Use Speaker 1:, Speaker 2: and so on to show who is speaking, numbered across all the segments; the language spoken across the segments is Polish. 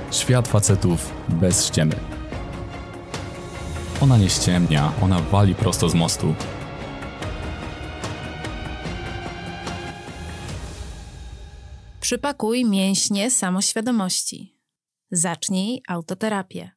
Speaker 1: Świat facetów bez ściemy. Ona nie ściemnia, ona wali prosto z mostu.
Speaker 2: Przypakuj mięśnie samoświadomości. Zacznij autoterapię.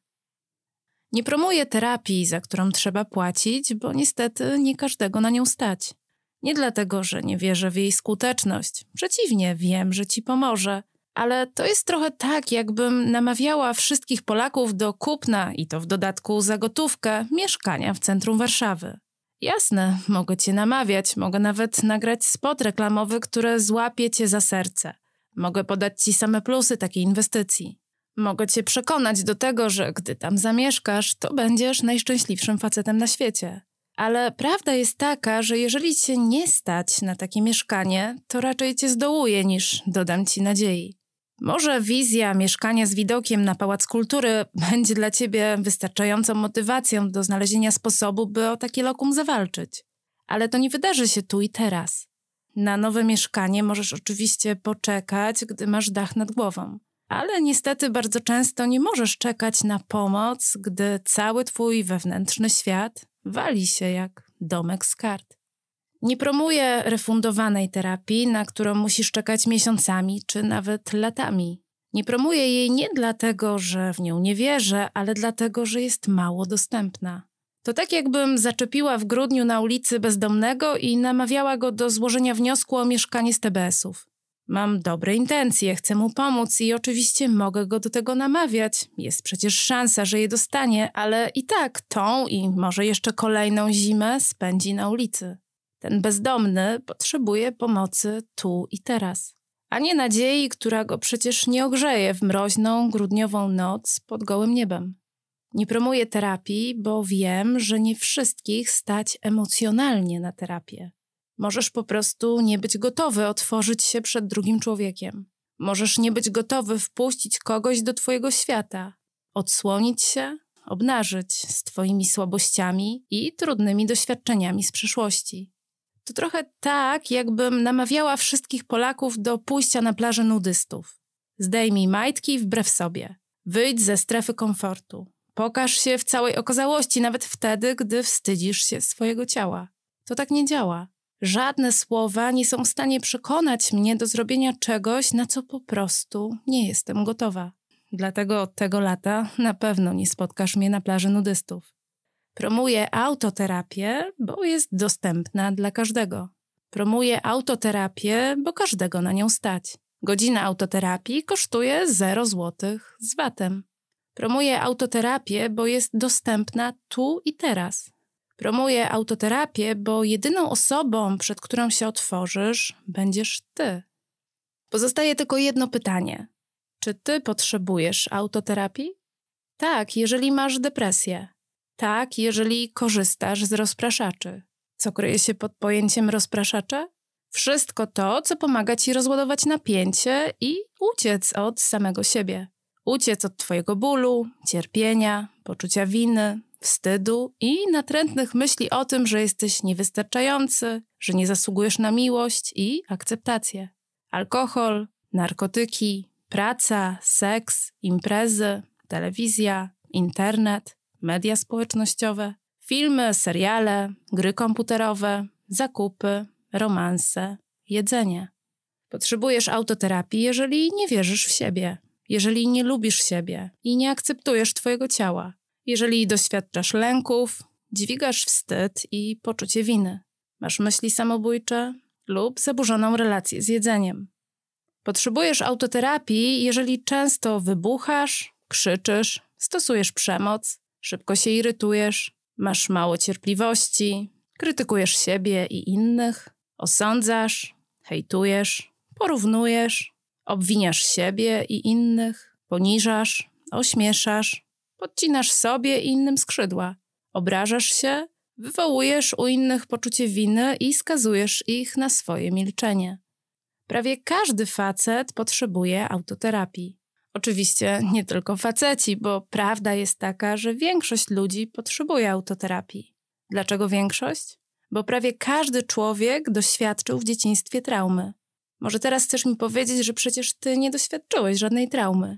Speaker 2: Nie promuję terapii, za którą trzeba płacić, bo niestety nie każdego na nią stać. Nie dlatego, że nie wierzę w jej skuteczność. Przeciwnie, wiem, że ci pomoże. Ale to jest trochę tak, jakbym namawiała wszystkich Polaków do kupna, i to w dodatku za gotówkę, mieszkania w centrum Warszawy. Jasne, mogę cię namawiać, mogę nawet nagrać spot reklamowy, który złapie cię za serce. Mogę podać ci same plusy takiej inwestycji. Mogę cię przekonać do tego, że gdy tam zamieszkasz, to będziesz najszczęśliwszym facetem na świecie. Ale prawda jest taka, że jeżeli cię nie stać na takie mieszkanie, to raczej cię zdołuje niż dodam ci nadziei. Może wizja mieszkania z widokiem na Pałac Kultury będzie dla ciebie wystarczającą motywacją do znalezienia sposobu, by o takie lokum zawalczyć. Ale to nie wydarzy się tu i teraz. Na nowe mieszkanie możesz oczywiście poczekać, gdy masz dach nad głową. Ale niestety bardzo często nie możesz czekać na pomoc, gdy cały twój wewnętrzny świat wali się jak domek z kart. Nie promuję refundowanej terapii, na którą musisz czekać miesiącami czy nawet latami. Nie promuję jej nie dlatego, że w nią nie wierzę, ale dlatego, że jest mało dostępna. To tak jakbym zaczepiła w grudniu na ulicy bezdomnego i namawiała go do złożenia wniosku o mieszkanie z TBS-ów. Mam dobre intencje, chcę mu pomóc i oczywiście mogę go do tego namawiać. Jest przecież szansa, że je dostanie, ale i tak tą i może jeszcze kolejną zimę spędzi na ulicy. Ten bezdomny potrzebuje pomocy tu i teraz, a nie nadziei, która go przecież nie ogrzeje w mroźną, grudniową noc pod gołym niebem. Nie promuję terapii, bo wiem, że nie wszystkich stać emocjonalnie na terapię. Możesz po prostu nie być gotowy otworzyć się przed drugim człowiekiem. Możesz nie być gotowy wpuścić kogoś do twojego świata, odsłonić się, obnażyć z twoimi słabościami i trudnymi doświadczeniami z przeszłości. To trochę tak, jakbym namawiała wszystkich Polaków do pójścia na plażę nudystów. Zdejmij majtki wbrew sobie. Wyjdź ze strefy komfortu. Pokaż się w całej okazałości, nawet wtedy, gdy wstydzisz się swojego ciała. To tak nie działa. Żadne słowa nie są w stanie przekonać mnie do zrobienia czegoś, na co po prostu nie jestem gotowa. Dlatego od tego lata na pewno nie spotkasz mnie na plaży nudystów. Promuję autoterapię, bo jest dostępna dla każdego. Promuję autoterapię, bo każdego na nią stać. Godzina autoterapii kosztuje 0 zł z VAT-em. Promuję autoterapię, bo jest dostępna tu i teraz. Promuję autoterapię, bo jedyną osobą, przed którą się otworzysz, będziesz ty. Pozostaje tylko jedno pytanie. Czy ty potrzebujesz autoterapii? Tak, jeżeli masz depresję. Tak, jeżeli korzystasz z rozpraszaczy. Co kryje się pod pojęciem rozpraszacza? Wszystko to, co pomaga ci rozładować napięcie i uciec od samego siebie. Uciec od twojego bólu, cierpienia, poczucia winy, wstydu i natrętnych myśli o tym, że jesteś niewystarczający, że nie zasługujesz na miłość i akceptację. Alkohol, narkotyki, praca, seks, imprezy, telewizja, internet, media społecznościowe, filmy, seriale, gry komputerowe, zakupy, romanse, jedzenie. Potrzebujesz autoterapii, jeżeli nie wierzysz w siebie, jeżeli nie lubisz siebie i nie akceptujesz twojego ciała, jeżeli doświadczasz lęków, dźwigasz wstyd i poczucie winy, masz myśli samobójcze lub zaburzoną relację z jedzeniem. Potrzebujesz autoterapii, jeżeli często wybuchasz, krzyczysz, stosujesz przemoc, szybko się irytujesz, masz mało cierpliwości, krytykujesz siebie i innych, osądzasz, hejtujesz, porównujesz, obwiniasz siebie i innych, poniżasz, ośmieszasz, podcinasz sobie i innym skrzydła, obrażasz się, wywołujesz u innych poczucie winy i skazujesz ich na swoje milczenie. Prawie każdy facet potrzebuje autoterapii. Oczywiście nie tylko faceci, bo prawda jest taka, że większość ludzi potrzebuje autoterapii. Dlaczego większość? Bo prawie każdy człowiek doświadczył w dzieciństwie traumy. Może teraz chcesz mi powiedzieć, że przecież ty nie doświadczyłeś żadnej traumy.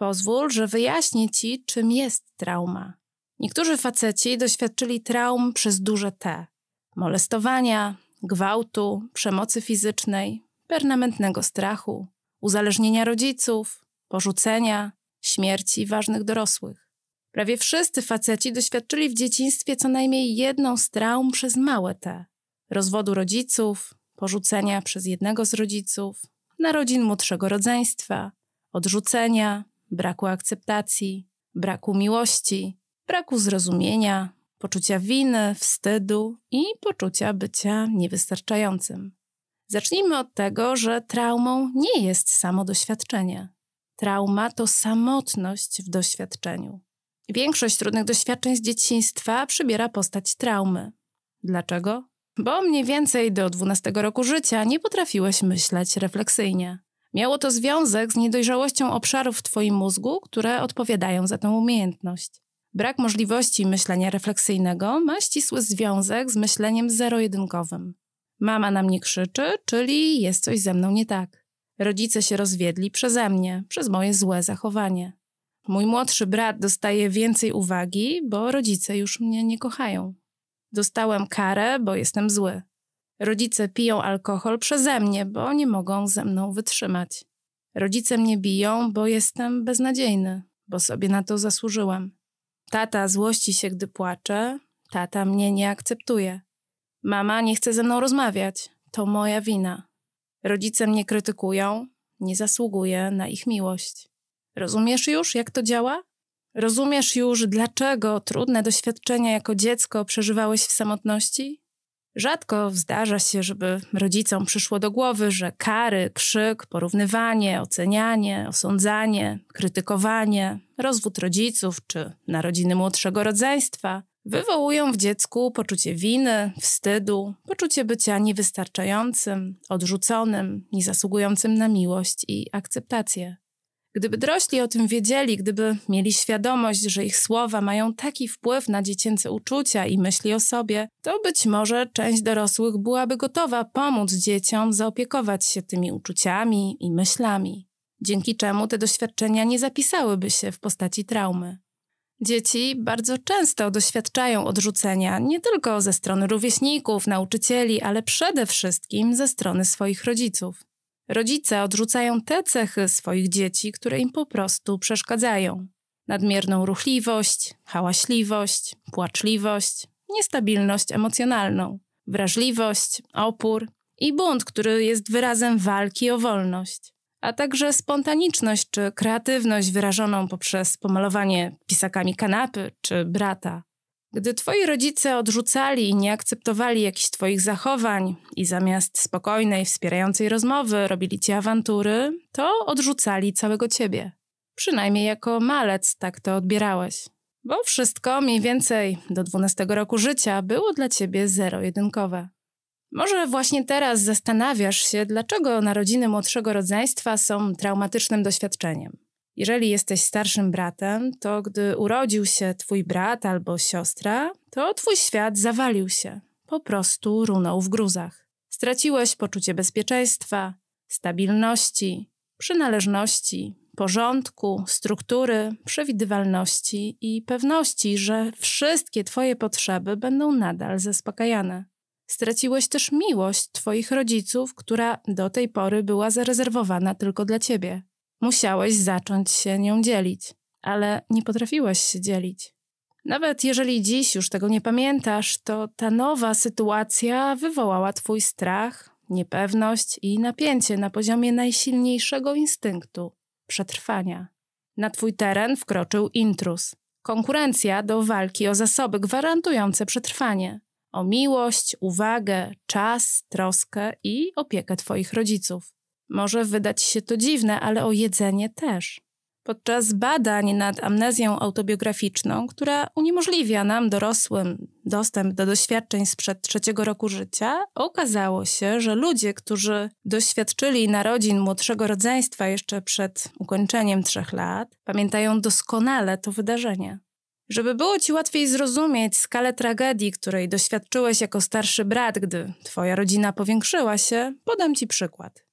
Speaker 2: Pozwól, że wyjaśnię ci, czym jest trauma. Niektórzy faceci doświadczyli traum przez duże T. Molestowania, gwałtu, przemocy fizycznej, permanentnego strachu, uzależnienia rodziców, porzucenia, śmierci ważnych dorosłych. Prawie wszyscy faceci doświadczyli w dzieciństwie co najmniej jedną z traum przez małe T. Rozwodu rodziców, porzucenia przez jednego z rodziców, narodzin młodszego rodzeństwa, odrzucenia, braku akceptacji, braku miłości, braku zrozumienia, poczucia winy, wstydu i poczucia bycia niewystarczającym. Zacznijmy od tego, że traumą nie jest samo doświadczenie. Trauma to samotność w doświadczeniu. Większość trudnych doświadczeń z dzieciństwa przybiera postać traumy. Dlaczego? Bo mniej więcej do 12 roku życia nie potrafiłeś myśleć refleksyjnie. Miało to związek z niedojrzałością obszarów w twoim mózgu, które odpowiadają za tę umiejętność. Brak możliwości myślenia refleksyjnego ma ścisły związek z myśleniem zero-jedynkowym. Mama na mnie krzyczy, czyli jest coś ze mną nie tak. Rodzice się rozwiedli przeze mnie, przez moje złe zachowanie. Mój młodszy brat dostaje więcej uwagi, bo rodzice już mnie nie kochają. Dostałem karę, bo jestem zły. Rodzice piją alkohol przeze mnie, bo nie mogą ze mną wytrzymać. Rodzice mnie biją, bo jestem beznadziejny, bo sobie na to zasłużyłem. Tata złości się, gdy płaczę, tata mnie nie akceptuje. Mama nie chce ze mną rozmawiać, to moja wina. Rodzice mnie krytykują, nie zasługuję na ich miłość. Rozumiesz już, jak to działa? Rozumiesz już, dlaczego trudne doświadczenia jako dziecko przeżywałeś w samotności? Rzadko zdarza się, żeby rodzicom przyszło do głowy, że kary, krzyk, porównywanie, ocenianie, osądzanie, krytykowanie, rozwód rodziców czy narodziny młodszego rodzeństwa wywołują w dziecku poczucie winy, wstydu, poczucie bycia niewystarczającym, odrzuconym, niezasługującym na miłość i akceptację. Gdyby dorośli o tym wiedzieli, gdyby mieli świadomość, że ich słowa mają taki wpływ na dziecięce uczucia i myśli o sobie, to być może część dorosłych byłaby gotowa pomóc dzieciom zaopiekować się tymi uczuciami i myślami, dzięki czemu te doświadczenia nie zapisałyby się w postaci traumy. Dzieci bardzo często doświadczają odrzucenia nie tylko ze strony rówieśników, nauczycieli, ale przede wszystkim ze strony swoich rodziców. Rodzice odrzucają te cechy swoich dzieci, które im po prostu przeszkadzają. Nadmierną ruchliwość, hałaśliwość, płaczliwość, niestabilność emocjonalną, wrażliwość, opór i bunt, który jest wyrazem walki o wolność, a także spontaniczność czy kreatywność wyrażoną poprzez pomalowanie pisakami kanapy czy brata. Gdy twoi rodzice odrzucali i nie akceptowali jakichś twoich zachowań i zamiast spokojnej, wspierającej rozmowy robili ci awantury, to odrzucali całego ciebie. Przynajmniej jako malec tak to odbierałeś. Bo wszystko mniej więcej do 12 roku życia było dla ciebie zero-jedynkowe. Może właśnie teraz zastanawiasz się, dlaczego narodziny młodszego rodzeństwa są traumatycznym doświadczeniem. Jeżeli jesteś starszym bratem, to gdy urodził się twój brat albo siostra, to twój świat zawalił się. Po prostu runął w gruzach. Straciłeś poczucie bezpieczeństwa, stabilności, przynależności, porządku, struktury, przewidywalności i pewności, że wszystkie twoje potrzeby będą nadal zaspokajane. Straciłeś też miłość twoich rodziców, która do tej pory była zarezerwowana tylko dla ciebie. Musiałeś zacząć się nią dzielić, ale nie potrafiłeś się dzielić. Nawet jeżeli dziś już tego nie pamiętasz, to ta nowa sytuacja wywołała twój strach, niepewność i napięcie na poziomie najsilniejszego instynktu – przetrwania. Na twój teren wkroczył intruz. Konkurencja do walki o zasoby gwarantujące przetrwanie. O miłość, uwagę, czas, troskę i opiekę twoich rodziców. Może wydać się to dziwne, ale o jedzenie też. Podczas badań nad amnezją autobiograficzną, która uniemożliwia nam dorosłym dostęp do doświadczeń sprzed 3 roku życia, okazało się, że ludzie, którzy doświadczyli narodzin młodszego rodzeństwa jeszcze przed ukończeniem 3 lat, pamiętają doskonale to wydarzenie. Żeby było ci łatwiej zrozumieć skalę tragedii, której doświadczyłeś jako starszy brat, gdy twoja rodzina powiększyła się, podam ci przykład.